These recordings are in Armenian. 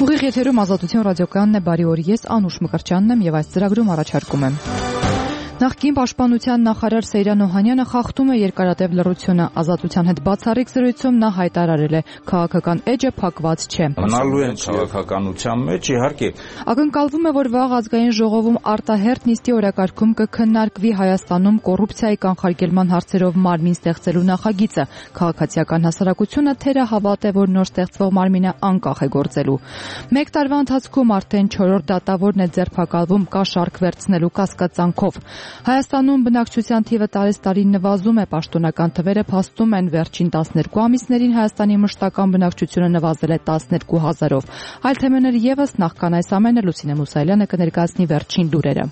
Ուղիղ եթերում Ազատություն ռադիոկայանն է, բարի օր, ես Անուշ Մկրտչյանն եմ եւ այս ծրագրում առաջարկում եմ. Նախկին պաշտպանության նախարար Սեյրան Օհանյանը խախտում է երկարատև լռությունը. Ազատության հետ բացառիկ զրույցում նա հայտարարել է, քաղաքական էջը փակված չէ. Մնալու են քաղաքականության մեջ, իհարկե. Ակնկալվում է, որ վաղ ազգային ժողովում արտահերթ նիստի օրակարգում կքննարկվի Հայաստանում կոռուպցիայի կանխարգելման հարցերով մարմին ստեղծելու նախագիծը. Քաղաքացիական հասարակությունը թերահավատ է, որ նոր ստեղծվող մարմինը անկախ է գործելու. Մեկ տարվա ընթացքում արդեն 4-րդ դատավորն է ձերբակալվում կաշառք վերցնելու կասկածանքով. Հայաստանում բնակչության թիվը տարեցտարի նվազում է, պաշտոնական թվերը փաստում են, վերջին 12 ամիսներին Հայաստանի մշտական բնակչությունը նվազել է 12,000-ով։ Այլ թեմաներ ևս, նախքան այս ամենը Լուսինե Մուսայելյանը կներկայացնի վերջին լուրերը։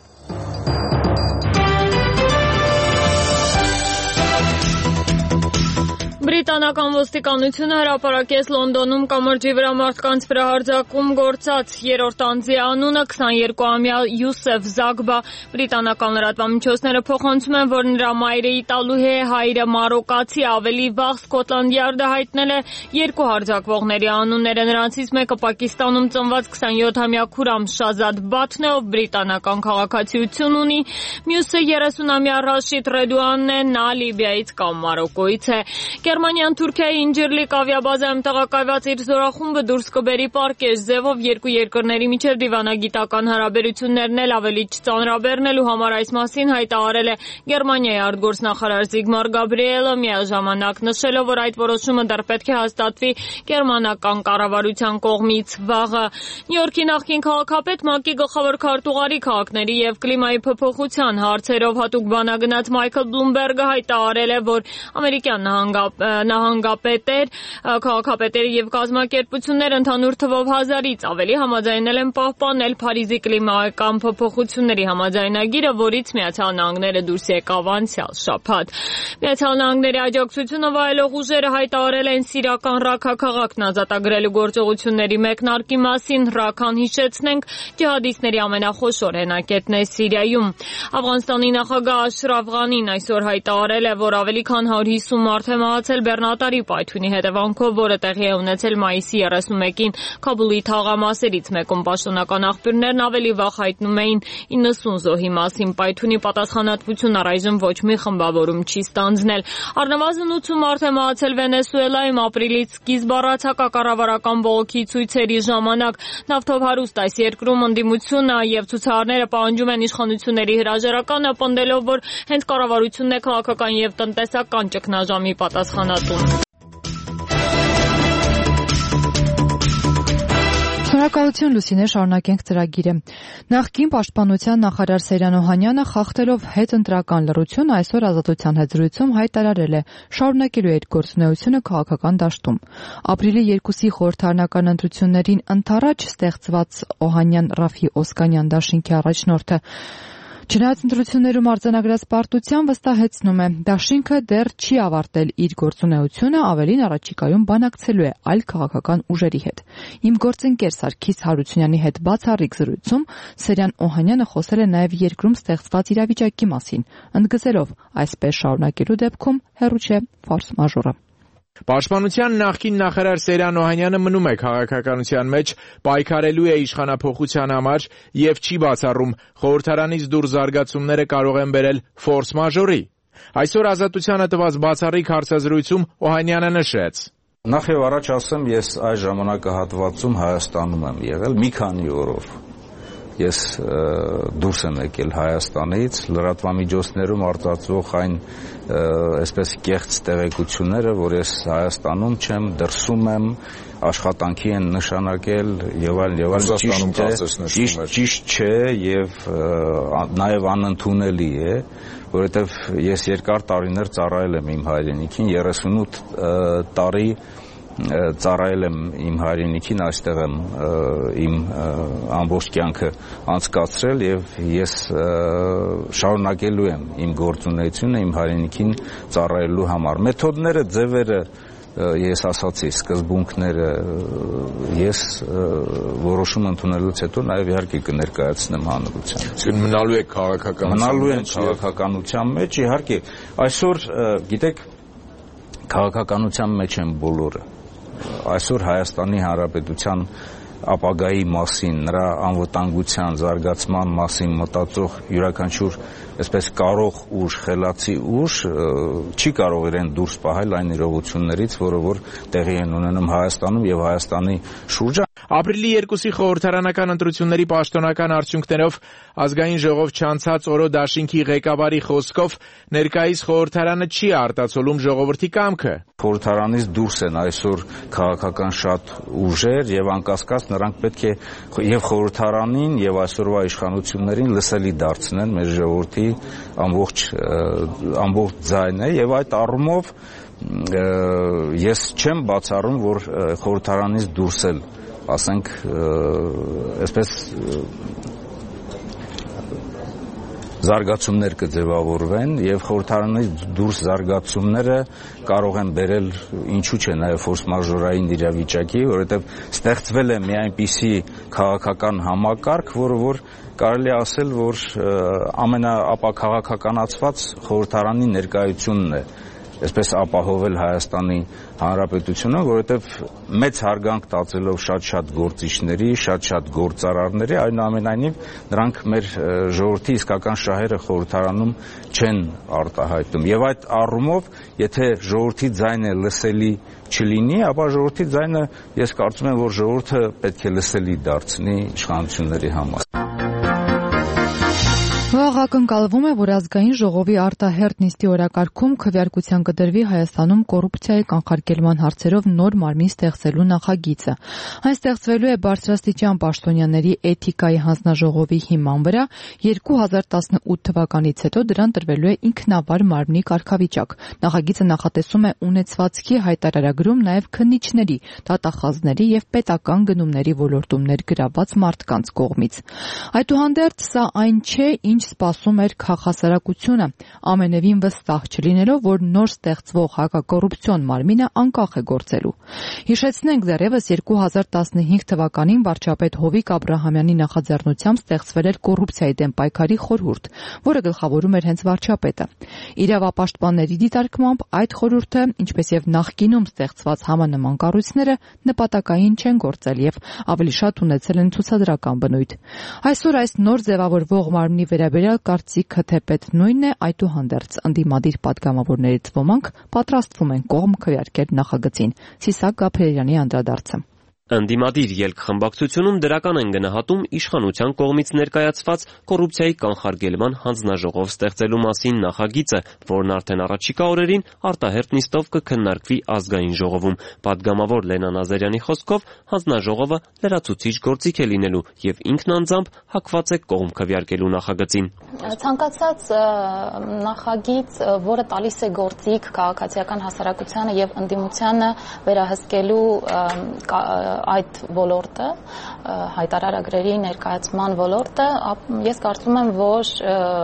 Բրիտանական ոստիկանությունը հրապարակեց Լոնդոնում կամրջի վրա մարդկանց վրա հարձակում գործած երրորդ անձի անունը 22-ամյա Յուսեֆ Զագբա։ Բրիտանական լրատվամիջոցները փոխանցում են, որ նրա մայրը իտալուհի է, հայրը մարոկացի, ավելի վաղ Սկոտլանդ Յարդը հայտնել է երկու հարձակվողների անունները։ Նրանցից մեկը Պակիստանում ծնված 27-ամյա Քուրամ Շազադ Բաթն է, ով բրիտանական քաղաքացիություն ունի, մյուսը 30-ամյա Ռաշիդ Ռեդուանն է, նա Լիբիայից կամ Մարոկոից է։ Գերմանիան Թուրքիայի Ինջիրլիկ ավիաբազայում տեղակայված իր զորախումբը դուրս կբերի պարկեշ ձևով երկու երկրների միջև դիվանագիտական հարաբերություններն էլ ավելի չծանրաբեռնելու համար այս մասին հայտարարել է Գերմանիայի արտգործնախարար Զիգմար Գաբրիելը, միաժամանակ նշելով, որ այդ որոշումը դեռ պետք է հաստատվի գերմանական կառավարության կողմից վաղը։ Նյու Յորքի նախկին քաղաքապետ ՄԱԿ-ի գլխավոր քարտուղարի քաղաքների եւ կլիմայի փոփոխության հարցերով հատուկ բանագնաց Մայքլ Բլումբերգը հայտարարել է, որ ամերիկյան նահանգապետեր, քաղաքապետեր եւ կազմակերպություններ ընդհանուր թվով 1000-ից ավելի համաձայնել են պահպանել Փարիզի կլիմայական փոփոխությունների համաձայնագիրը, որից Միացյալ Նահանգները դուրս եկավ անցյալ շաբաթ։ Միացյալ Նահանգների աջակցությունը վայելող ուժերը հայտարարել են սիրիական Ռաքա քաղաքն ազատագրելու գործողությունների մեկնարկի մասին։ Ռաքան, հիշեցնենք, ջիհադիստների ամենախոշոր հենակետն է Սիրիայում։ Աֆղանստանի նախագահ Աշրաֆ Ղանին այսօր հայտարարել է, որ ավելի քան 150 մարդ է մահացել բեռնատարի պայթյունի հետևանքով, որը տեղի է ունեցել մայիսի 31-ին Քաբուլի թաղամասերից մեկում։ Պաշտոնական աղբյուրներն ավելի վաղ հայտնում էին 90 զոհի մասին։ Պայթյունի պատասխանատվություն առայժմ ոչ մի խմբավորում չի ստանձնել։ Առնվազն 80 մարդ է մահացել Վենեսուելայում ապրիլից սկիզբ առացակակառավարական բողոքի ցույցերի ժամանակ։ Նավթով հարուստ այս երկրում ընդդիմությունը եւ ցուցարարները պահանջում են իշխանությունների հրաժարականը, պնդելով, որ հենց կառավարությունն է քաղաքական եւ տնտեսական ճգնաժամի պատասխանատուն։ Շնորհակալություն Լուսինե, շարունակենք ծրագիրը։ Նախկին պաշտպանության նախարար Սեյրան Օհանյանը խախտելով հետընտրական լռությունը այսօր Ազատության հետ զրույցում հայտարարել է շարունակելու այդ գործունեությունը քաղաքական դաշտում։ Ապրիլի 2-ի խորհրդարանական ընտրություններին ընդառաջ ստեղծված Օհանյան Ռաֆի Օսկանյան դաշինքի առաջնորդը Չնայած ընտրություններում արձանագրած պարտության վստահեցնում է, դաշինքը դեռ չի ավարտել իր գործունեությունը, ավելին առաջիկայում բանակցելու է այլ քաղաքական ուժերի հետ։ Իմ գործընկեր Սարգիս Հարությունյանի հետ բացառիկ զրույցում Սեյրան Օհանյանը խոսել է նաև երկրում ստեղծված իրավիճակի մասին, ընդգծելով, այսպես շարունակելու դեպքում հեռու չէ ֆորս մաժորը։ Պաշտպանության նախկին նախարար Սեյրան Օհանյանը մնում է քաղաքականության մեջ, պայքարելու է իշխանափոխության համար եւ չի բացառում խորհրդարանից դուրս զարգացումները կարող են բերել ֆորս մաժորի։ Այսօր Ազատությանը տված բացառիկ հարցազրույցում Օհանյանը նշեց. Նախ եւ առաջ ասեմ, ես այս ժամանակահատվածում Հայաստանում եմ եղել մի քանի օրով։ Ես դուրս եմ եկել Հայաստանից, լրատվամիջոցներում արտացվող այն այսպես կեղծ տեղեկությունները, որ ես Հայաստանում չեմ, դրսում եմ, աշխատանքի են նշանակել եւ այլն, ճիշտ չէ եւ նաեւ անընդունելի է, որովհետեւ ես երկար տարիներ ծառայել եմ իմ հայրենիքին, 38 տարի ծառայել եմ իմ հայրենիքին, այստեղ եմ իմ ամբողջ կյանքը անցկացրել եւ ես շարունակելու եմ իմ գործունեությունը իմ հայրենիքին ծառայելու համար։ Մեթոդները, ձևերը, ես ասացի, սկզբունքները ես որոշում ընդունելուց հետո նաեւ իհարկե կներկայացնեմ հանրությանը։ Մնալու է քաղաքականության մեջ, իհարկե, այսօր գիտեք, քաղաքականության մեջ են բոլորը։ Այսօր Հայաստանի Հանրապետության ապագայի մասին, նրա անվտանգության զարգացման մասին մտածող յուրաքանչյուր այսպես կարող ուժ, խելացի ուժ չի կարող իրեն դուրս պահել այն իրողություններից, որ տեղի են ունենում Հայաստանում եւ Հայաստանի շուրջը։ Ապրիլի 2-ի խորհրդարանական ընտրությունների պաշտոնական արդյունքներով ազգային ժողով չանցած Օրո դաշինքի ղեկավարի խոսքով ներկայիս խորհրդարանը չի արտացոլում ժողովրդի կամքը։ Խորհրդարանից դուրս են այսօր քաղաքական շատ ուժեր եւ անկասկած նրանք պետք է եւ խորհրդարանին եւ այսօրվա իշխանություններին լսելի դարձնեն մեր ժողովրդի ամբողջ ձայնը եւ այդ առումով ես չեմ բացառում, որ խորհրդարանից դուրս էլ ասենք այսպես զարգացումներ կձևավորվեն եւ խորհրդարանից դուրս զարգացումները կարող են բերել ինչու՞ չէ նաեւ ֆորս մաժորային իրավիճակի, որովհետեւ ստեղծվել է մի այնպիսի քաղաքական համակարգ, որ կարելի ասել, որ ամենաապաքաղաքականացված խորհրդարանի ներկայությունն է այսպես ապահովել Հայաստանի Հանրապետությունը, որովհետև մեծ հարգանք տածելով շատ գործիչների, շատ գործարարների, այնուամենայնիվ նրանք մեր ժողովրդի իսկական շահերը խորհրդարանում չեն արտահայտում։ Եվ այդ առումով, եթե ժողովրդի ձայնը լսելի չլինի, ապա ժողովրդի ձայնը ես կարծում եմ, որ ժողովուրդը պետք է լսելի դարձնի իշխանությունների համար։ Վաղ ակնկալվում է, որ ազգային ժողովի արտահերթ նիստի օրակարգում քվեարկության կդրվի Հայաստանում կոռուպցիայի կանխարգելման հարցերով նոր մարմին ստեղծելու նախագիծը։ Այն ստեղծվելու է բարձրաստիճան պաշտոնյաների էթիկայի հանձնաժողովի հիման վրա, 2018 թվականից հետո դրան տրվելու է ինքնավար մարմնի կարգավիճակ։ Նախագիծը նախատեսում է ունեցվածքի հայտարարագրում նաև քննիչների, դատախազների եւ պետական գնումների ոլորտում ներգրավված մարդկանց կողմից։ Այդուհանդերձ սա այն չէ, ինչ սպասում էր քաղաքասարակությունը, ամենևին վստահ չլինելով, որ նոր ստեղծվող հակակոռուպցիոն մարմինը անկախ է գործելու։ Հիշեցնենք, դեռևս 2015 թվականին վարչապետ Հովիկ Աբրահամյանի նախաձեռնությամբ ստեղծվել էր կոռուպցիայի դեմ պայքարի խորհուրդ, որը գլխավորում էր հենց վարչապետը։ Իրավապաշտպանների դիտարկմամբ այդ խորհուրդը, ինչպես եւ նախկինում ստեղծված համանման կառույցները, նպատակային չեն գործել եւ ավելի շատ ունեցել են ցուցադրական բնույթ։ Այսօր այս նոր ձևավորվող մարմնի վերաբերյալ կարծիքը թեպետ նույնն է, այդուհանդերձ ընդդիմադիր պատգամավորներից ոմանք պատրաստվում են կողմ քվեարկել նախագծին։ Սիսակ Գաբրելյանի անդրադարձը։ Ընդդիմադիր ելք-խմբակցությունում դրական են գնահատում իշխանության կողմից ներկայացված կոռուպցիայի կանխարգելման հանձնաժողով ստեղծելու մասին նախագիծը, որն արդեն առաջիկա օրերին արտահերթ նիստով կքննարկվի ազգային ժողովում։ Պատգամավոր Լենա Նազարյանի խոսքով հանձնաժողովը լրացուցիչ գործիք է լինելու եւ ինքն անձամբ հակված է կողմ քվեարկելու նախագծին։ Ցանկացած նախագիծ, որը տալիս է գործիք քաղաքացիական հասարակությանը եւ ընդդիմությանը վերահսկելու այդ ոլորտը, հայտարարագրերի ներկայացման ոլորտը, ես կարծում եմ, որ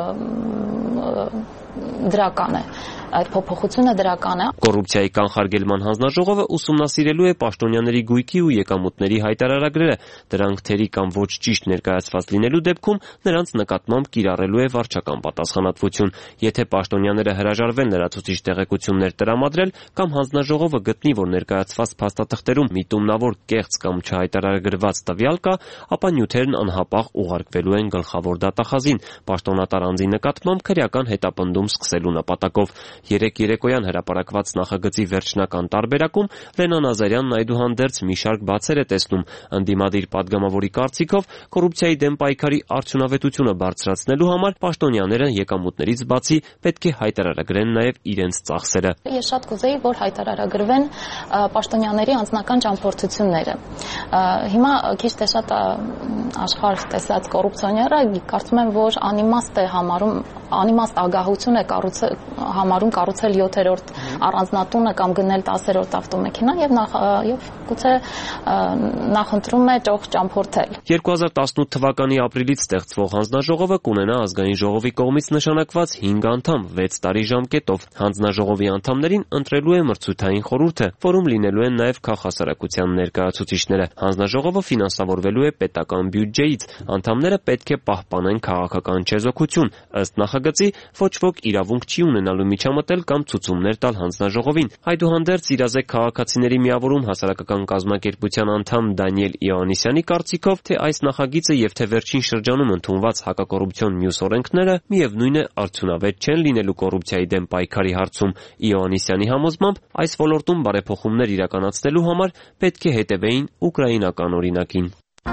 դրական է, այդ փոփոխությունը դրական է։ Կոռուպցիայի կանխարգելման հանձնաժողովը ուսումնասիրելու է պաշտոնյաների գույքի ու եկամուտների հայտարարագրերը, դրանք թերի կամ ոչ ճիշտ ներկայացված լինելու դեպքում նրանց նկատմամբ կիրառելու է վարչական պատասխանատվություն։ Եթե պաշտոնյաները հրաժարվեն լրացուցիչ տեղեկություններ տրամադրել կամ հանձնաժողովը գտնի, որ ներկայացված փաստաթղթերում միտումնավոր կեղծ կամ չհայտարարագրված տվյալ կա, ապա նյութերն անհապաղ ուղարկվելու են գլխավոր դատախազին, պաշտոնատար անձի նկատմամբ քրեական հետապնդում սկսելու նպատակով։ Երեկ երեկոյան հրապարակված նախագծի վերջնական տարբերակում Լենա Նազարյանն այդուհանդերձ մի շարք բացեր է տեսնում։ Ընդդիմադիր պատգամավորի կարծիքով կոռուպցիայի դեմ պայքարի արդյունավետությունը բարձրացնելու համար պաշտոնյաները եկամուտներից բացի պետք է հայտարարագրեն նաև իրենց ծախսերը։ Ես շատ կուզեի, որ հայտարարագրվեն պաշտոնյաների անձնական ճամփորդությունները։ Հիմա քիչ թե շատ աշխարհ տեսած կոռուպցիոները կարծում եմ, որ անիմաստ է համարում, անիմաստ ագահություն է համարում կառուցել 7-րդ առանձնատունը կամ գնել 10-րդ ավտոմեքենա եւ գուցե նախընտրում է ճոխ ճամփորդել։ 2018 թվականի ապրիլից ստեղծվող հանձնաժողովը կունենա ազգային ժողովի կողմից նշանակված 5 անդամ 6 տարի ժամկետով։ Հանձնաժողովի անդամներին ընտրելու է մրցութային խորհուրդը, որում լինելու են նաև քաղաքասարակության ներկայացուցիչները։ Հանձնաժողովը ֆինանսավորվելու է պետական բյուջեից։ Անդամները պետք է պահպանեն քաղաքական չեզոքություն։ Ըստ նախագծի ոչ ոք իրավունք չի ունենալու միջամտել միջամտել կամ ցուցումներ տալ հանձնաժողովին։ Այդուհանդերձ իրազեկ քաղաքացիների միավորում հասարակական կազմակերպության անդամ Դանիել Իոաննիսյանի կարծիքով, թե այս նախագիծը եւ թե վերջին շրջանում ընդունված հակակոռուպցիոն մյուս օրենքները միևնույն է արդյունավետ չեն լինելու կոռուպցիայի դեմ պայքարի հարցում։ Իոաննիսյանի համոզմամբ այս ոլորտում բարեփոխումներ իրականացնելու համար պետք է հետևեին ուկրաինական օրինակին։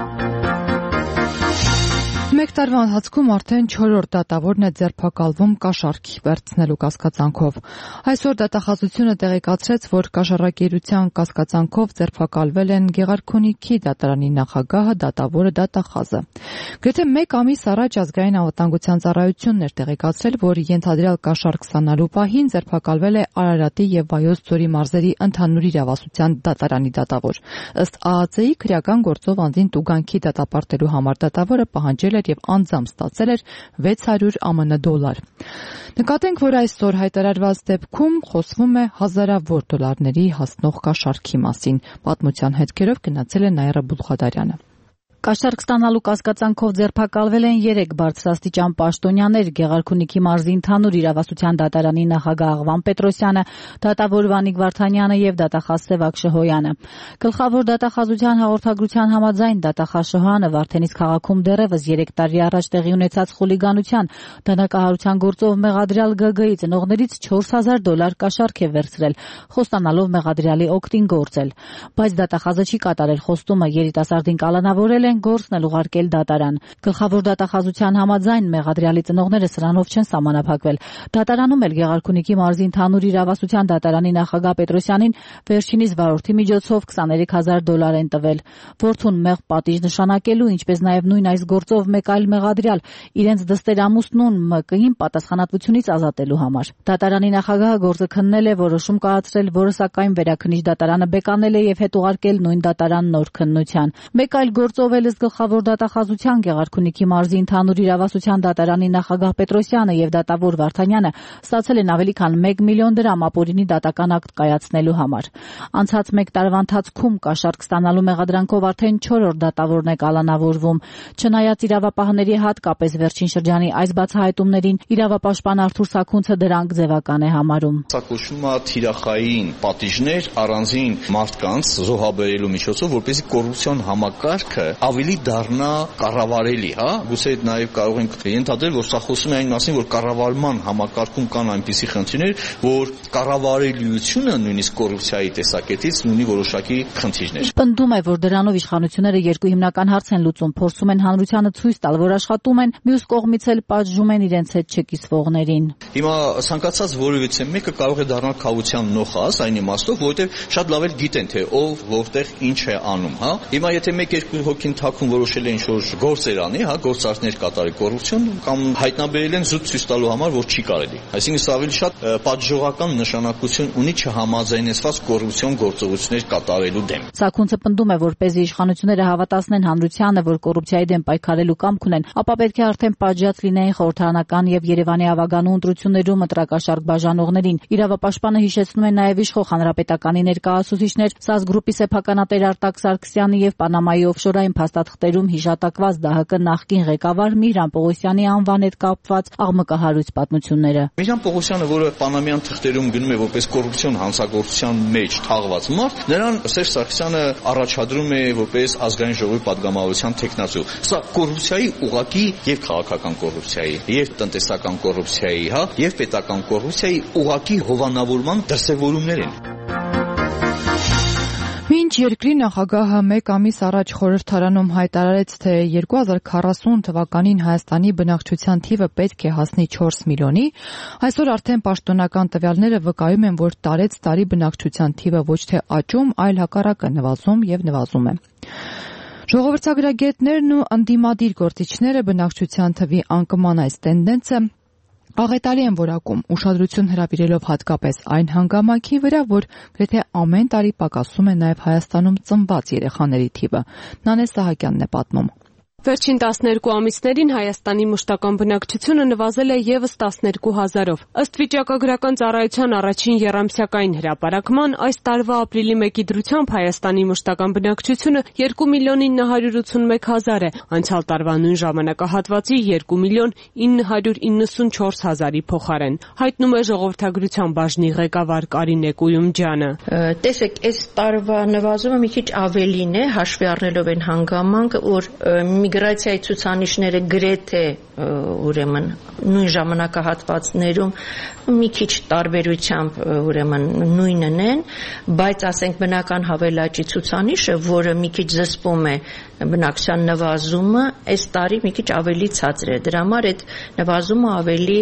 Մեկ տարվա ընթացքում արդեն 4-րդ դատավորն է ձերբակալվում կաշառքի վերցնելու կասկածանքով։ Այսօր դատախազությունը տեղեկացրեց, որ կաշառակերության կասկածանքով ձերբակալվել են Գեղարքունիքի դատարանի նախագահը, դատավորը, դատախազը։ Գրեթե մեկ ամիս առաջ Ազգային անվտանգության ծառայությունն էր տեղեկացրել, որ ենթադրյալ կաշառք ստանալու պահին ձերբակալվել է Արարատի եւ Վայոց ձորի մարզերի ընդհանուր իրավասության դատարանի դատավոր։ Ըստ ԱԱԾ-ի քրեական գործով անձին տուգանքի դատապարտելու համար դատավորը պահանջել եւ անձամբ ստացել էր $600 Նկատենք, որ այսօր հայտարարված դեպքում խոսվում է հազարավոր դոլարների հասնող կաշառքի մասին։ Պատմության հետքերով գնացել է Նաիրա Բուլղադարյանը։ Կաշառք ստանալու կասկածանքով ձերբակալվել են 3 բարձրաստիճան պաշտոնյաներ՝ Գեղարքունիքի մարզի ընդհանուր իրավասության դատարանի նախագահ Աղվան Պետրոսյանը, դատավոր Վանիկ Վարդանյանը եւ դատախազ Սևակ Շհոյանը։ Գլխավոր դատախազության հաղորդագրության համաձայն դատախազ Շհոյանը Վարդենիս քաղաքում դեռևս 3 տարի առաջ տեղի ունեցած խուլիգանության դանակահարության գործով մեղադրյալ ԳԳ-ի ծնողներից $4,000 կաշառք է վերցրել, խոստանալով մեղադրյալի օգտին գործել։ Բայց դատախազը չի կատարել խոստումը, երիտասարդին կալանավորել գործն էլ ուղարկել դատարան։ Գլխավոր դատախազության համաձայն մեղադրյալի ծնողները սրանով չեն սահմանափակվել։ Դատարանում էլ Գեղարքունիքի մարզի ընդհանուր իրավասության դատարանի նախագահ Պետրոսյանին վերջինիս վարորդի միջոցով $20,000 են տվել։ Որդուն մեղ պատիժ նշանակելու, ինչպես նաև նույն այս գործով մեկ այլ մեղադրյալ իրենց դստեր ամուսնուն ՄԿ-ին պատասխանատվությունից ազատելու համար։ Դատարանի նախագահը գործը քննել է, որոշում կայացրել, որը սակայն վերաքննիչ դատարանը բեկանել է եւ հետ ուղարկել նույն դատարան նոր քննության։ Մեկ այլ գործով գլխավոր դատախազության Գեղարքունիքի մարզի ընդհանուր իրավասության դատարանի նախագահ Պետրոսյանը եւ դատավոր Վարդանյանը ստացել են ավելի քան $1 միլիոն ապօրինի դատական ակտ կայացնելու համար։ Անցած մեկ տարվա ընթացքում կաշառք ստանալու մեղադրանքով արդեն 4-րդ դատավորն է կալանավորվում։ Չնայած իրավապահների հատկապես վերջին շրջանի այս բացահայտումներին, իրավապաշտպան Արթուր Սաքունցը դրանք ձևական է համարում։ Սա կոչվում է թիրախային պատիժներ առանձին մարդկանց զոհաբերելու միջոցով, որպեսզի կոռուպցիոն համակարգը ավելի դառնա կառավարելի, հա, գուցե նաև կարող ենք ենթադրել, որ սա խոսում է այն մասին, որ կառավարման համակարգում կան այնպիսի խնդիրներ, որ կառավարելիությունը նույնիսկ կոռուպցիայի տեսակետից ունի որոշակի խնդիրներ։ Պնդում է, որ դրանով իշխանությունները երկու հիմնական հարց են լուծում, փորձում են հանրությանը ցույց տալ, որ աշխատում են, մյուս կողմից էլ պատժում են իրենց հետ չկիսվողներին։ Հիմա ցանկացած որևիցե մեկը կարող է դառնալ քավության նոխազ այն իմաստով, որովհետև շատ լավ էլ գիտեն, թե ով որտեղ ինչ է անում, հա։ Հիմա եթե մեկ-երկու հոգին թաքուն որոշել են ինչ-որ գործեր անի, հա, գործարքներ կատարել կոռուպցիոն կամ հայտնաբերել են զուտ ցույց տալու համար, որ չի կարելի։ Այսինքն սա ավելի շատ պատժողական նշանակություն ունի չհամաձայնեցված կոռուպցիոն գործողություններ կատարելու դեմ։ Սաքունցը պնդում է, որ պես իշխանությունները հավատացնեն հանրությանը, որ կոռուպցիայի դեմ պայքարելու կամք ունեն, ապա պետք է արդեն պատժած լինեին խորհրդարանական եւ Երևանի ավագանու ընտրություններում ընտրակաշառք բաժանողներին։ Իրավապաշտպանը հիշեցնում է նաեւ իշխող հանրապետականի ներկայացուցիչներ ՍԱԶ գրուպի սեփականատեր Արտակ Սարգսյանի եւ Պանամայի օֆշորային փաստաթղթերում հիշատակված ԴՀԿ նախկին ղեկավար Միհրան Պողոսյանի անվան հետ կապված աղմկահարույց պատմությունները։ Միհրան Պողոսյանը, որը Պանամյան թղթերում գնում է որպես կոռուպցիոն հանցագործության մեջ թաղված մարդ, նրան Սերժ Սարգսյանը առաջադրում է որպես ազգային ժողովի падգամավորության թեկնածու։ Սա կոռուպցիայի ուղղակի եւ քաղաքական կոռուպցիայի, եւ տնտեսական կոռուպցիայի, հա, եւ պետական կոռուպցիայի ուղղակի հովանավորման դրսևորումներ են։ Մինչ երկրի նախագահը մեկ ամիս առաջ խորհրդարանում հայտարարեց, թե 2040 թվականին Հայաստանի բնակչության թիվը պետք է հասնի 4 միլիոնի, այսօր արդեն պաշտոնական տվյալները վկայում են, որ տարեցտարի բնակչության թիվը ոչ թե աճում, այլ հակառակը նվազում եւ նվազում է։ Ժողովրդագրագետներն ու ընդդիմադիր գործիչները բնակչության թվի անկման այս տենդենսը աղետալի են որակում, ուշադրություն հրավիրելով հատկապես այն հանգամանքի վրա, որ գրեթե ամեն տարի պակասում է նաև Հայաստանում ծնված երեխաների թիվը։ Նանե Սահակյանն է պատմում։ Վերջին 12 ամիսներին Հայաստանի մշտական բնակչությունը նվազել է եւս 12,000-ով։ Ըստ վիճակագրական ծառայության առաջին եռամսյակային հրապարակման, այս տարվա ապրիլի 1-ի դրությամբ Հայաստանի մշտական բնակչությունը 2,981,000 է, անցյալ տարվա նույն ժամանակահատվածի 2,994,000-ի փոխարեն, հայտնում է ժողովրդագրության բաժնի ղեկավար Կարինե Կույումջյանը։ Տեսեք, այս տարվա նվազումը մի քիչ ավելին է, հաշվի առնելով այն հանգամանքը, որ միգրացիայի ցուցանիշները գրեթե ուրեմն նույն ժամանակահատվածներում մի քիչ տարբերությամբ ուրեմն նույնն են, բայց ասենք բնական հավելաճի ցուցանիշը, որը մի քիչ զսպում է բնակչության նվազումը, այս տարի մի քիչ ավելի ցածր է։ Դրա համար այդ նվազումը ավելի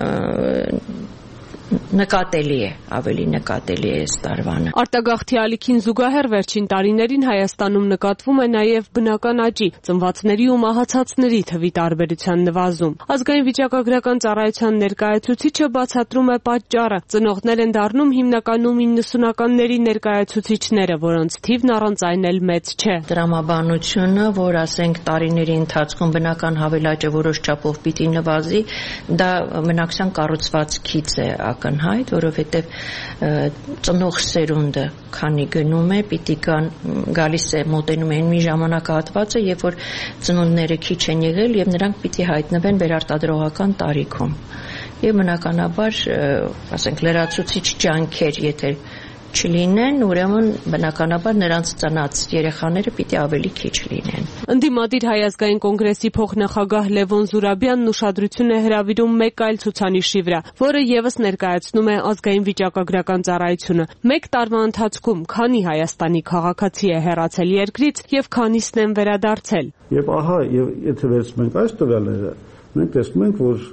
նկատելի է այս տարվանը։ Արտագաղթի ալիքին զուգահեռ վերջին տարիներին Հայաստանում նկատվում է նաև բնական աճի, ծնվածների ու մահացածների թվի տարբերության նվազում։ Ազգային վիճակագրական ծառայության ներկայացուցիչը բացատրում է պատճառը։ Ծնողներ են դառնում հիմնականում 90-ականների ներկայացուցիչները, որոնց թիվն առանց այն էլ մեծ չէ։ Տրամաբանությունը, որ ասենք տարիների ընթացքում բնական հավելաճը որոշ չափով պիտի նվազի, դա բնակչության կառուցվածքից է ակնհայտ, որովհետև ծնող սերունդը քանի գնում է, պիտի գալիս է մոտենում է մի ժամանակահատվածը, երբ որ ծնունդները քիչ են եղել եւ նրանք պիտի հայտնվեն վերարտադրողական տարիքում։ Եվ բնականաբար, ասենք լրացուցիչ ջանքեր, եթե չլինեն, ուրեմն բնականաբար նրանց ծնած երեխաները պիտի ավելի քիչ լինեն։ Ընդդիմադիր Հայ ազգային կոնգրեսի փոխնախագահ Լևոն Զուրաբյանն ուշադրություն է հրավիրում մեկ այլ ցուցանիշի վրա, որը եւս ներկայացնում է ազգային վիճակագրական ծառայությունը։ Մեկ տարվա ընթացքում քանի Հայաստանի քաղաքացի է հեռացել երկրից եւ քանիսն են վերադարձել։ Եվ ահա, եթե վերցնենք այս տվյալները, մենք տեսնում ենք, որ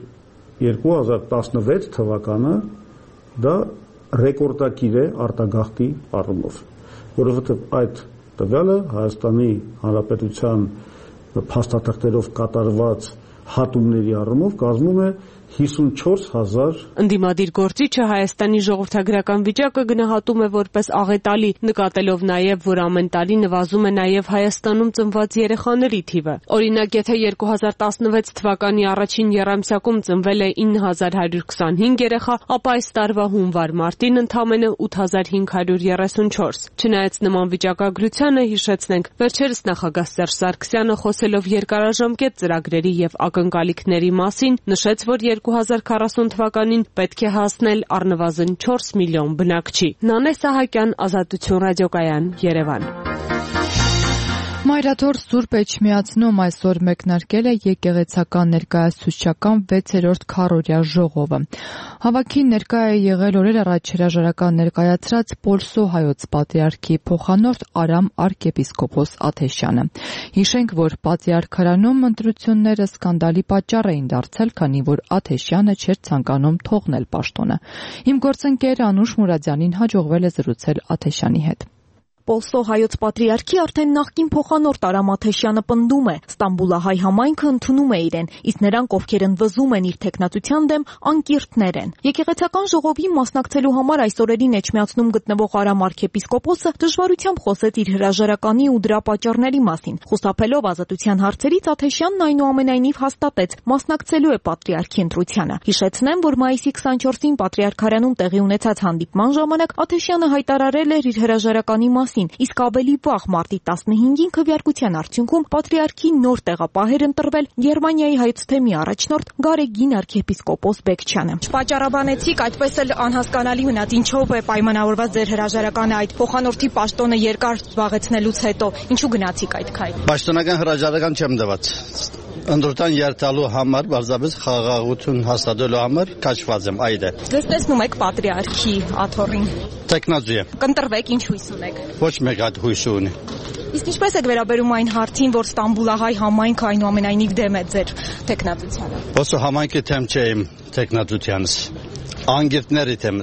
2016 թվականը դա ռեկորդակիր է արտագաղթի առումով, որովհետև այդ տվյալը Հայաստանի Հանրապետության փաստաթղթերով կատարված հատումների առումով կազմում է 54,000։ Ընդդիմադիր գործիչը Հայաստանի ժողովրդագրական վիճակը գնահատում է որպես աղետալի, նկատելով նաև, որ ամեն տարի նվազում է նաև Հայաստանում ծնված երեխաների թիվը։ Օրինակ, եթե 2016 թվականի առաջին եռամսյակում ծնվել է 9125 երեխա, ապա այս տարվա հունվար-մարտին ընդամենը 8534։ Չնայած նման վիճակագրությանը, հիշեցնենք, վերջերս նախագահ Սերժ Սարգսյանը խոսելով երկարաժամկետ ծրագրերի եւ ակնկալիքների մասին, նշեց, որ 2040 թվականին պետք է հասնել առնվազն 4 միլիոն բնակչի։ Նանե Սահակյան, Ազատություն ռադիոկայան, Երևան։ Մայրաթոր Սուրբ Էջմիածնում այսօր մեկնարկել է եկեղեցական ներկայացուցչական 6-րդ քառօրյա ժողովը։ Հավաքին ներկայ է եղել օրեր առաջ հրաժարական ներկայացրած Պոլսո հայոց պատրիարքի փոխանորդ Արամ arczepiskopos Աթեշյանը։ Հիշենք, որ պատրիարքարանում ընտրությունները սկանդալի պատճառ էին դարձել, քանի որ Աթեշյանը չէր ցանկանում թողնել պաշտոնը։ Իմ գործընկեր Անուշ Մուրադյանին հաջողվել է զրուցել Աթեշյանի հետ։ Պոլսո հայոց պատրիարքի արդեն նախկին փոխանորդ Արամ Աթեշյանը պնդում է, Ստամբուլահայ համայնքը ընդունում է իրեն, իսկ նրանք, ովքեր ընդվզում են իր թեկնածության դեմ, անկիրթներ են։ Եկեղեցական ժողովին մասնակցելու համար այս օրերին Էջմիածնում գտնվող Արամ arczepiskopos-ը դժվարությամբ խոսեց իր հրաժարականի ու դրա պատճառների մասին։ Խուսափելով ազատության հարցերից, Աթեշյանն այնուամենայնիվ հաստատեց, մասնակցելու է պատրիարքի ընտրությանը։ Հիշեցնեմ, որ մայիսի 24-ին պատրիարքարանում տեղի ունեցած հանդիպման ժամանակ Աթեշյանը հայտարարել էր իր հրաժարականի մասին, իսկ ավելի վաղ մարտի 15-ին քվեարկության արդյունքում պատրիարքի նոր տեղապահ էր ընտրվել Գերմանիայի հայոց թեմի առաջնորդ Գարեգին arczepiskopos Բեկչյանը։ Չպատճառաբանեցիք, այդպես էլ անհասկանալի մնաց, ինչով է պայմանավորված ձեր հրաժարականը այդ փոխանորդի պաշտոնը երկար զբաղեցնելուց հետո, ինչու գնացիք այդ քայլը։ Պաշտոնական հրաժարական չեմ տված։ Ընդրության երթալու համար, բարձրապես խաղաղություն հաստատելու համար քաշված եմ, այդ է։ Ձեզ տեսնում եք պատրիարքի աթոռին։ Տեխնազու եմ։ Կընտրվեք, ինչ հույս ունեք։ Ոչ մեկ այդ հույս ունի։ Իսկ ինչպես եք վերաբերում այն հարցին, որ Ստամբուլահայ համայնքը այնուամենայնիվ դեմ է ձեր տեխնատությանը։ Ոսո համայնքը թեմ չէ իմ տեխնատությանս։ Անգիրտների թեմս են։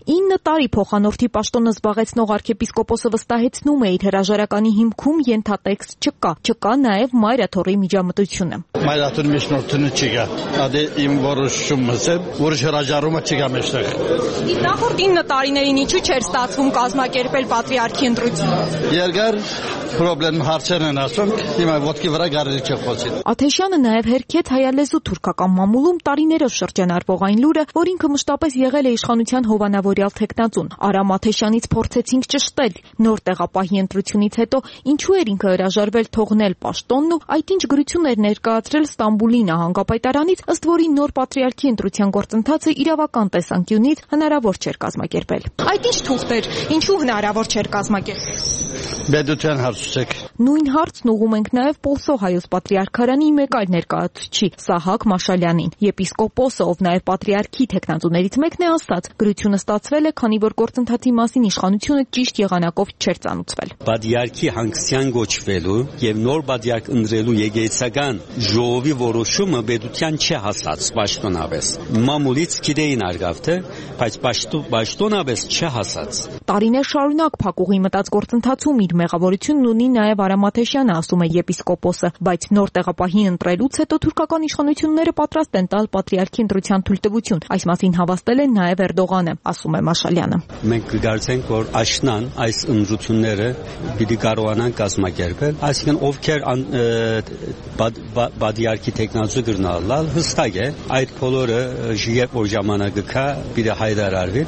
9 տարի փոխանորդի պաշտոնը զբաղեցնող arczepiskopos-ը վստահեցնում է իր հրաժարականի հիմքում ենթատեքստ չկա նաև մայրաթոռի միջամտությունը։ Մայրաթոռի միջնորդությունը չկա։ Ադե իմ որոշումս է, որ հրաժարումը չկա մեջտեղ։ Իսկ նախորդ 9 տարիներին ինչու չէր ստացվում կազմակերպել պատրիարքի ընտրությունը։ Երկար պրոբլեմ հարցեր են ասում, հիմա ոտքի վրա գարելի չէ խոսել։ Աթեշյանը նաև հերքեց հայալեզու թուրքական մամուլում տարիներով շրջանառվող այն լուրը, որ ինքը մշտապես եղել է իշխանության հովանավորյալ թեկնածուն։ Արամ Աթեշյանից փորձեցինք ճշտել նոր տեղապահի ընտրությունից հետո ինչու էր ինքը հրաժարվել թողնել պաշտոնն ու այդ ինչ գրություն էր ներկայացրել Ստամբուլի նահանգապետարանից, ըստ որի նոր պատրիարքի ընտրության գործընթացը իրավական տեսանկյունից հնարավոր չէր կազմակերպել։ Այդ ինչ թուղթ էր, ինչու հնարավոր չէր կազմակերպել։ Բեդության հարցուց Նույն հարցն ուղում ենք նաև Պոլսո հայոց պատրիարքարանի մեկ այլ ներկայացուցչի Սահակ Մաշալյանին։ Եպիսկոպոսը, ով նաև պատրիարքի թեկնածուներից մեկն է, ասաց, գրությունը ստացվել է, քանի որ գործընթացի մասին իշխանությունը ճիշտ եղանակով չէր ծանուցվել։ Պատրիարքի հանգստյան գոչվելու եւ նոր պատրիարք ընտրելու եկեղեցական ժողովի որոշումը պետության չի հասած պաշտոնապես։ Մամուլից գիտեին արգավթը, բայց պաշտոնապես չի հասած։ Տարիներ շարունակ փակուղի մտած գործընթացում իր մեղավորությունն ունի նաև Արամ Աթեշյանը, ասում է եպիսկոպոսը, բայց նոր տեղապահին ընտրելուց հետո թուրքական իշխանությունները պատրաստ են տալ պատրիարքի ընտրության թույլտվություն։ Այս մասին հավաստել է նաև Էրդողանը, ասում է Մաշալյանը։ Մենք կգործենք, որ աշնան այս ընտրությունները պիտի կարողանան կազմակերպել, այսինքն ովքեր պատրիարքի տեխնացու գրնալալ, հստակ է, այդ բոլորը երբ որ ժամանակը կա, պիտի հայտարարվի։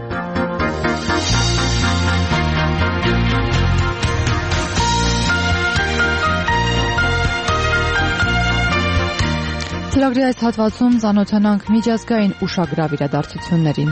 Ծրագրի այս հատվածում ծանոթանանք միջազգային ուշագրավ իրադարձություններին։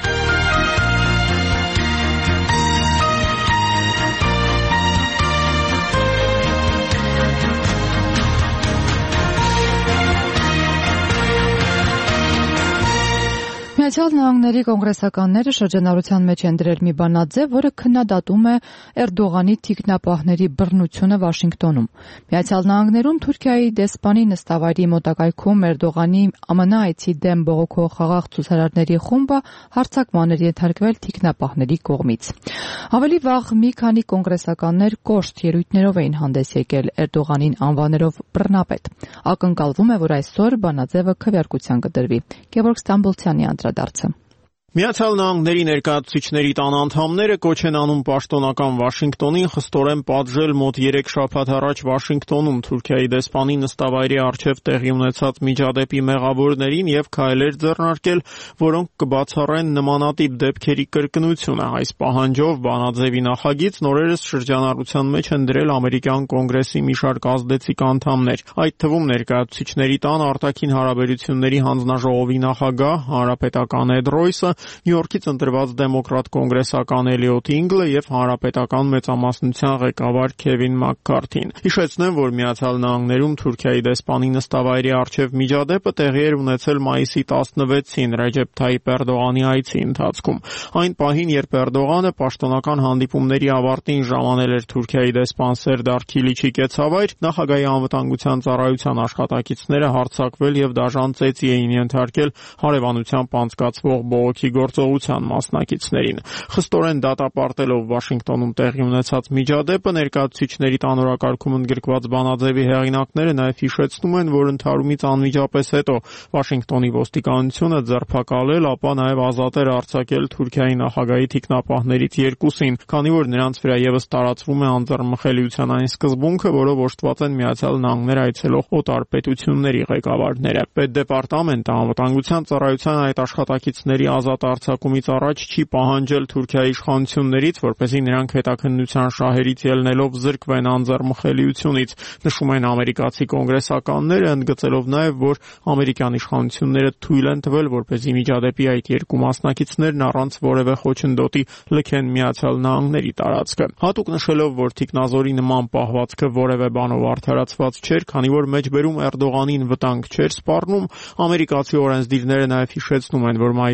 Միացյալ Նահանգների կոնգրեսականները շրջանառության մեջ են դրել մի բանաձև, որը քննադատում է Էրդողանի թիկնապահների բռնությունը Վաշինգտոնում։ Միացյալ Նահանգներում Թուրքիայի դեսպանի նստավայրի մոտակայքում Էրդողանի ԱՄՆ այցի դեմ բողոքող խաղաղ ցուցարարների խումբը հարձակման էր ենթարկվել թիկնապահների կողմից։ Ավելի վաղ մի քանի կոնգրեսականներ կոշտ ելույթներով էին հանդես եկել Էրդողանին անվաներով բռնապետ։ Ակնկալվում է, որ այսօր բանաձևը քվեարկության կդրվի։ Գևորգ Ստամբոլցյանի անդրադարձը։ Միացյալ Նահանգների ներկայացուցիչների տան անդամները կոչ են անում պաշտոնական Վաշինգտոնին խստորեն պատժել մոտ 3 շաբաթ առաջ Վաշինգտոնում Թուրքիայի դեսպանի նստավայրի առջև տեղի ունեցած միջադեպի մեղավորներին եւ քայլեր ձեռնարկել, որոնք կբացառեն նմանատիպ դեպքերի կրկնությունը։ Այս պահանջով բանաձևի նախագիծ նորերս շրջանառության մեջ են դրել ամերիկյան կոնգրեսի մի շարք ազդեցիկ անդամներ, այդ թվում ներկայացուցիչների տան արտաքին հարաբերությունների հանձնաժողովի նախագահ, հանրապետական Էդ Ռոյսը, Նյու Յորքից ընտրված դեմոկրատ կոնգրեսական Էլիոտ Ինգլը եւ հանրապետական մեծամասնության ղեկավար Քևին Մաքքարթին։ Հիշեցնեմ, որ Միացյալ Նահանգներում Թուրքիայի դեսպանի նստավայրի առջև միջադեպը տեղի էր ունեցել մայիսի 16-ին Ռեջեփ Թայիփ Էրդողանի այցի ընթացքում։ Այն պահին, երբ Էրդողանը պաշտոնական հանդիպումների ավարտին ժամանել էր Թուրքիայի դեսպան Սերդար Քիլիչի կեցավայր, նախագահի անվտանգության ծառայության աշխատակիցները հարձակվել եւ դաժան ծեծի էին ենթարկել հարևանությամբ անցկացվող բողոքի գործողության մասնակիցներին։ Խստորեն դատապարտելով Վաշինգտոնում տեղի ունեցած միջադեպը, ներկայացուցիչների տանորակարգում ընդգրկված բանաձևի հեղինակները նաև հիշեցնում են, որ ընդհարումից անմիջապես հետո Վաշինգտոնի ոստիկանությունը ձերբակալել, ապա նաև ազատեր արձակել Թուրքիայի նախագահի թիկնապահներից 2-ին, քանի որ նրանց վրա եւս տարածվում է անձեռնմխելիության այն սկզբունքը, որով օժտված են Միացյալ Նահանգներ այցելող օտար պետությունների ղեկավարները։ Պետդեպարտամենտը անվտանգության ծառայության այդ աշխատակիցների ազատ արձակումից առաջ չի պահանջել Թուրքիայի իշխանություններից, որպեսզի նրանք հետաքննության շահերից ելնելով զրկվեն անձեռնմխելիությունից, նշում են ամերիկացի կոնգրեսականները, ընդգծելով նաև, որ ամերիկյան իշխանությունները թույլ են տվել, որպեսզի միջադեպի այդ երկու մասնակիցներն առանց որևէ խոչընդոտի լքեն Միացյալ Նահանգների տարածքը։ Հատուկ նշելով, որ թիկնազորի նման պահվածքը որևէ բանով արդարացված չէր, քանի որ մեջբերում Էրդողանին վտանգ չէր սպառնում, ամերիկացի օրենսդիրները նաև հիշեցնում են, որ մայիսի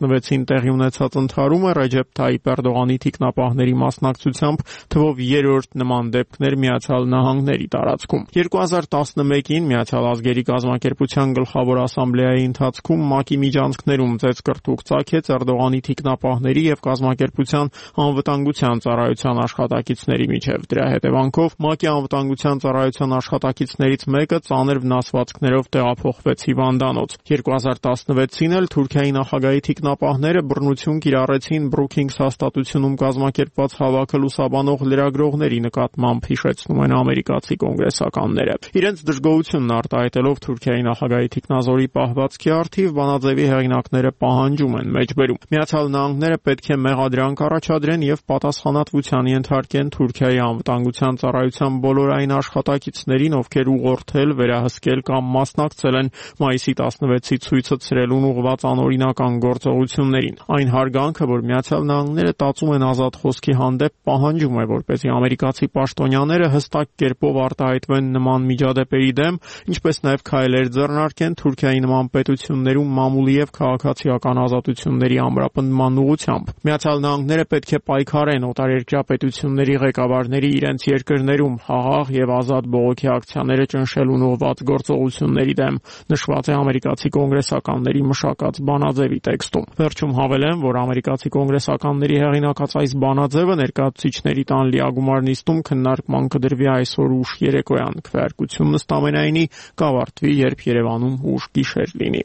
16-ին տեղի ունեցած ընդհարումը Ռեջեփ Թայիպ Էրդողանի թիկնապահների մասնակցությամբ թվով երրորդ նման դեպքներ Միացյալ Նահանգների տարածքում։ 2011-ին Միացյալ Ազգերի կազմակերպության գլխավոր ասամբլեայի ընթացքում ՄԱԿ-ի միջանցքներում ծեծկրտուկ ծագեց Էրդողանի թիկնապահների եւ կազմակերպության անվտանգության ծառայության աշխատակիցների միջև։ Դրա հետևանքով ՄԱԿ-ի անվտանգության ծառայության աշխատակիցներից մեկը ծանր վնասվածքներով տեղափոխվեց հիվանդանոց։ 2016-ին էլ Թուրքիայի նախագահի թիկնապահները բռնություն կիրառեցին Brookings հաստատությունում կազմակերպված հավաքը լուսաբանող լրագրողների նկատմամբ, հիշեցնում են ամերիկացի կոնգրեսականները։ Իրենց դժգոհությունն արտահայտելով Թուրքիայի նախագահի թիկնազորի պահվածքի առթիվ բանաձևի հեղինակները պահանջում են մեջբերում։ Միացյալ Նահանգները պետք է մեղադրանք առաջադրեն եւ պատասխանատվության ենթարկեն Թուրքիայի անվտանգության ծառայության բոլոր այն աշխատակիցներին, ովքեր ուղղորդել, վերահսկել կամ մասնակցել են մայիսի 16-ի ցույցը ցրելուն ուղղված անօրինական գործողություններին։ Այն հարգանքը, որ Միացյալ Նահանգները տածում են ազատ խոսքի հանդեպ, պահանջում է, որպեսզի ամերիկացի պաշտոնյաները հստակ կերպով արտահայտվեն նման միջադեպերի դեմ, ինչպես նաև քայլեր ձեռնարկեն Թուրքիայի նման պետություններում մամուլի եւ քաղաքացիական ազատությունների ամրապնդման ուղղությամբ։ Միացյալ Նահանգները պետք է պայքարեն օտարերկրյա պետությունների ղեկավարների իրենց երկրներում խաղաղ եւ ազատ բողոքի ակցիաները ճնշելուն ուղղված գործողությունների դեմ, նշված է ամերիկացի կոնգրեսականների մշակած բանաձևի տեքստում։ Վերջում հավելեմ, որ ամերիկացի կոնգրեսականների հեղինակած այս բանաձևը ներկայացուցիչների տան լիագումար նիստում քննարկման կդրվի այսօր ուշ երեկոյան։ Քվեարկությունն ըստ ամենայնի կավարտվի, երբ Երևանում ուշ գիշեր լինի։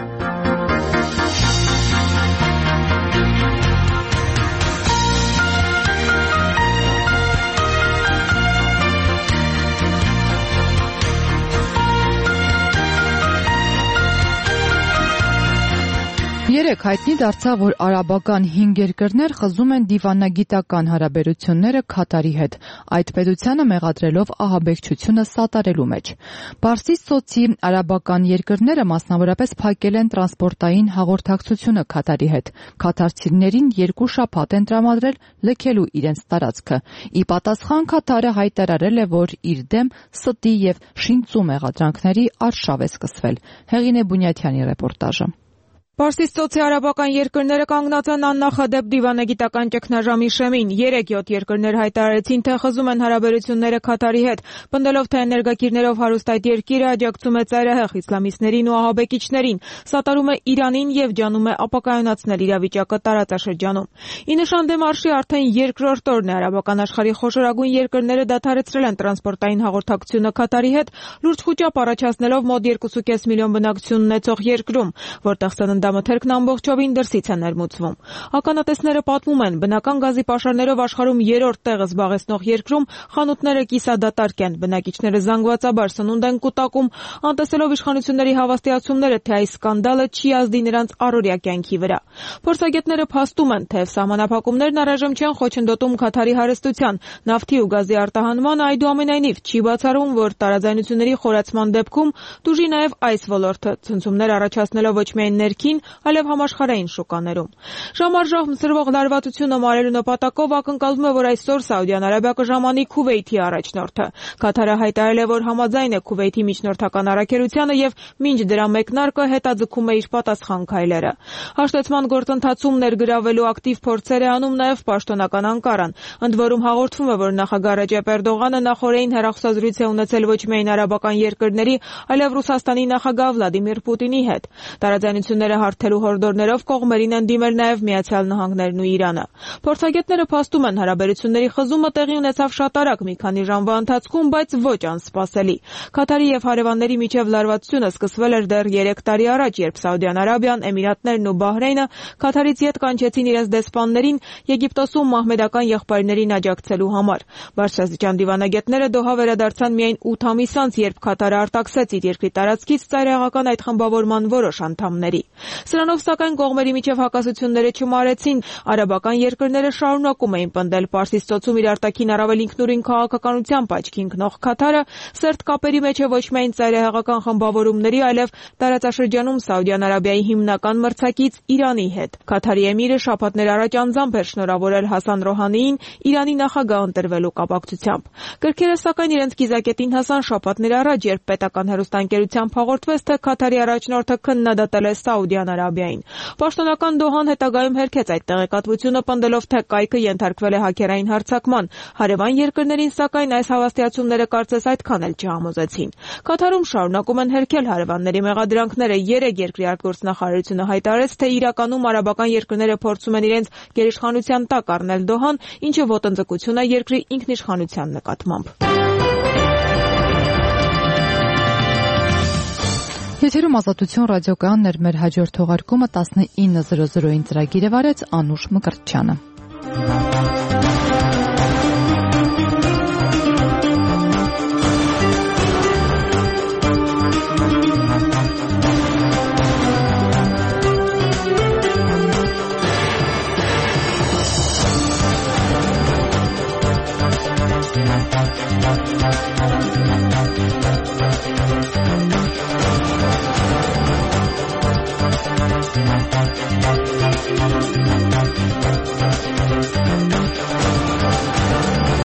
Երեկ հայտնի դարձավ, որ արաբական 5 երկրներ խզում են դիվանագիտական հարաբերությունները Քաթարի հետ, այդ պետությանը մեղադրելով ահաբեկչությունը սատարելու մեջ։ Պարսից ծոցի արաբական երկրները մասնավորապես փակել են տրանսպորտային հաղորդակցությունը Քաթարի հետ։ Քաթարցիներին 2 շաբաթ են տրամադրել լքելու իրենց տարածքը։ Ի պատասխան Քաթարը հայտարարել է, որ իր դեմ ստի եւ շինծու մեղադրանքների արշավ է սկսվել։ Հեղինե Բունյաթյանի ռեպորտաժը։ Պարսից ծոցի արաբական երկրները կանգնած են աննախադեպ դիվանագիտական ճգնաժամի շեմին։ 3-7 երկրներ հայտարարեցին, թե խզում են հարաբերությունները Քաթարի հետ, պնդելով, թե էներգակիրներով հարուստ այդ երկիրը աջակցում է ծայրահեղ իսլամիստներին ու ահաբեկիչներին, սատարում է Իրանին եւ ջանում է ապակայունացնել իրավիճակը տարածաշրջանում։ Ի նշան դեմարշի արդեն երկրորդ օրն է արաբական աշխարհի խոշորագույն երկրները դադարեցրել են տրանսպորտային հաղորդակցությունը Քաթարի հետ, լուրջ խուճապ առաջացնելով մոտ 2.5 միլիոն բնակչություն ունեցող երկրում, որտեղ սննդամթերքն ամբողջովին դրսից է ներմուծվում։ Ականատեսները պատմում են, բնական գազի պաշարներով աշխարհում 3-րդ տեղը զբաղեցնող երկրում խանութները կիսադատարկ են, բնակիչները զանգվածաբար սնունդ են կուտակում, անտեսելով իշխանությունների հավաստիացումները, թե այս սկանդալը չի ազդի նրանց առօրյա կյանքի վրա։ Փորձագետները փաստում են, թե սահմանափակումներն առայժմ չեն խոչընդոտում Քաթարի հարստության, նավթի ու գազի արտահանման, այդուամենայնիվ չի բացառում, որ տարաձայնությունների խորացման դեպքում դուժի նաև այս ոլորտը, ցնցումներ առաջացնելով ոչ միայն ներքին, այլև համաշխարհային շուկաներում։ Ժամ առ ժամ սրվող լարվածությունը մարելու նպատակով ակնկալվում է, որ այսօր Սաուդյան Արաբիա կժամանի Քուվեյթի առաջնորդը։ Քաթարը հայտարարել է, որ համաձայն է Քուվեյթի միջնորդական առաքելությանը եւ մինչ դրա մեկնարկը հետաձգում է իր պատասխան քայլերը։ Հաշտեցման գործընթացում ներգրավելու ակտիվ փորձեր է անում նաև պաշտոնական Անկարան, ընդ որում հաղորդվում է, որ նախագահ Ռեջեփ Էրդողանը նախորդին հեռախոսազրույց է ունեցել ոչ միայն արաբական երկրների, այլև Ռուսաստանի նախագահ Վլադիմիր Պուտինի հետ։ Տարաձայնությունները հարթելու հորդորներով կողմերին են դիմել նաև Միացյալ Նահանգներն ու Իրանը։ Փորձագետները փաստում են, հարաբերությունների խզումը տեղի ունեցավ շատ արագ մի քանի ժամվա ընթացքում, բայց ոչ անսպասելի։ Քաթարի եւ հարևանների միջև լարվածությունը սկսվել էր դեռ 3 տարի առաջ, երբ Սաուդյան Արաբիան, Էմիրատներն ու Բահրեյնը Քաթարից յետ կանչեցին իրենց դեսպաններին Եգիպտոսում մահմեդական եղբայրներին աջակցելու համար։ Բարձրաստիճան դիվանագետները Դոհա վերադարձան միայն 8 ամիս անց, երբ Քաթարը արտաքսեց իր երկրի տարածքից ծայրահեղական այդ խմբավորման որոշ անդամների։ Սրանով սակայն կողմերի միջև հակասությունները չմարեցին, արաբական երկրները շարունակում էին պնդել Պարսից ծոցում իր արտաքին առավել ինքնուրույն քաղաքականությամբ աչքի ընկնող Քաթարը սերտ կապերի մեջ է ոչ միայն ծայրահեղական խմբավորումների, այլև տարածաշրջանում Սաուդյան Արաբիայի հիմնական մրցակից Իրանի հետ։ Քաթարի էմիրը շաբաթներ առաջ անձամբ էր շնորհավորել Հասան Ռոհանիին Իրանի նախագահ ընտրվելու կապակցությամբ։ Կրքերը սակայն իրենց կիզակետին հասան շաբաթներ առաջ, երբ պետական հեռուստաընկերությամբ հաղորդվեց, թե Քաթարի առաջնորդը քննադատել է Սաուդյան Սաուդյան Արաբիային։ Պաշտոնական Դոհան հետագայում հերքեց այդ տեղեկատվությունը, պնդելով, թե կայքը ենթարկվել է հաքերային հարձակման։ Հարևան երկրներին, սակայն, այս հավաստիացումները կարծես այդքան էլ չհամոզեցին։ Կատարում շարունակում են հերքել հարևանների մեղադրանքները։ 3 երկրի արտգործնախարարությունը հայտարարեց, թե իրականում արաբական երկրները փորձում են իրենց գերիշխանության տակ առնել Դոհան, ինչը ոտնձգություն է երկրի ինքնիշխանության նկատմամբ։ Եթերում Ազատություն ռադիոկայանն էր, մեր հաջորդ թողարկումը 19:00-ին ծրագիրը վարեց Անուշ Մկրտչյանը։